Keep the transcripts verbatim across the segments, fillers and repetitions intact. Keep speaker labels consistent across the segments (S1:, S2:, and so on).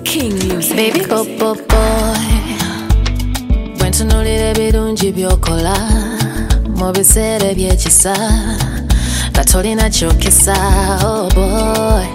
S1: King music.
S2: Baby popo boy, bwentunulira ebirungi byokola mu biseera ebyekisa nga tolina kyokisa. Oh boy,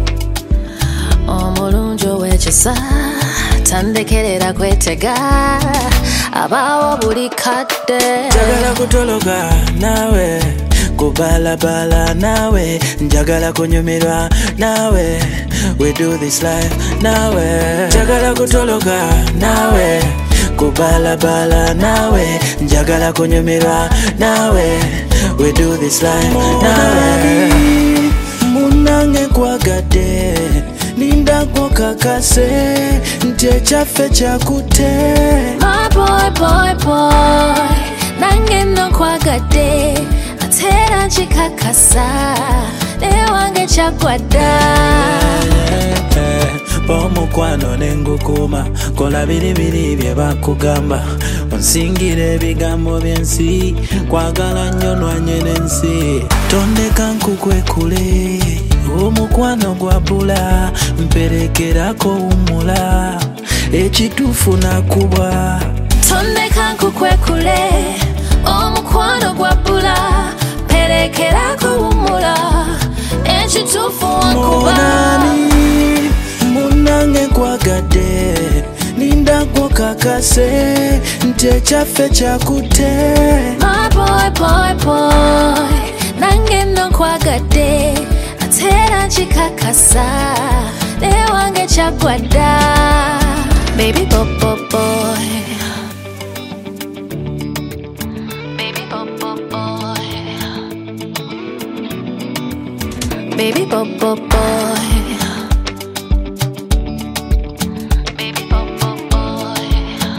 S2: omulungi ow'ekisa tandekerera kwetega abaawo buli kadde.
S3: Njagala kutologa nawe, kubalabala nawe, njagala kunyumirwa nawe, we do this life nawe. Njagala kutologa nawe, kubalabala nawe, njagala kunyumirwa nawe, we do this life nawe. Munange kwagadde ninda kwakakase nti ekyaffe kyakute.
S2: My boy, boy, boy, nange nokwagadde atera nkikakasa naye wange kyagwadda.
S3: Omukwano nengukuuma kola biribiri bye bakugamba, onsingire ebigambo by'ensi, kwagala nnyo nwanye n'ensi. Tondeka nkukwekule omukwano gwabula, mperekerako wumula ekituufu nakubwa.
S2: Tondeka nkukwekule omukwano gwabula, mperekerako wumula ekituufu wankuba.
S3: Munange nkwagadde ninda kwakakase nti ekyaffe kyakute.
S2: My boy, boy, boy, nange nokwagadde atera nkikakasa naye wange kyagwadda. Baby popo boy, baby popo boy, baby popo boy, baby popo boy.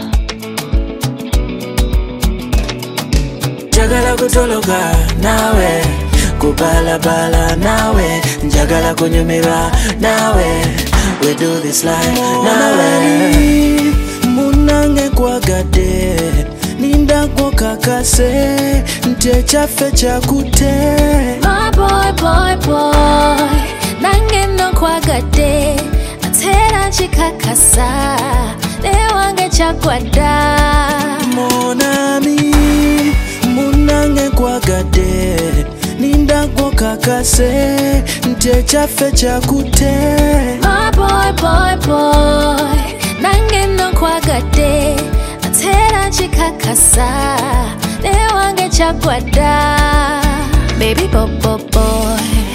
S3: Njagala kutologa nawe, kubalabala nawe, njagala kunyumirwa nawe, we do this life nawe. Munange kwagadde ninda kwakakase nti ekyaffe kyakute.
S2: My boy, boy, boy, nange nokwagadde atera nkikakasa naye wange kyagwadda.
S3: Mon ami, munange kwagadde ninda kwakakase nti ekyaffe kyakute.
S2: My boy, boy, boy, nange nokwagadde atera nkikakasa naye wange kyagwadda. Baby popo boy,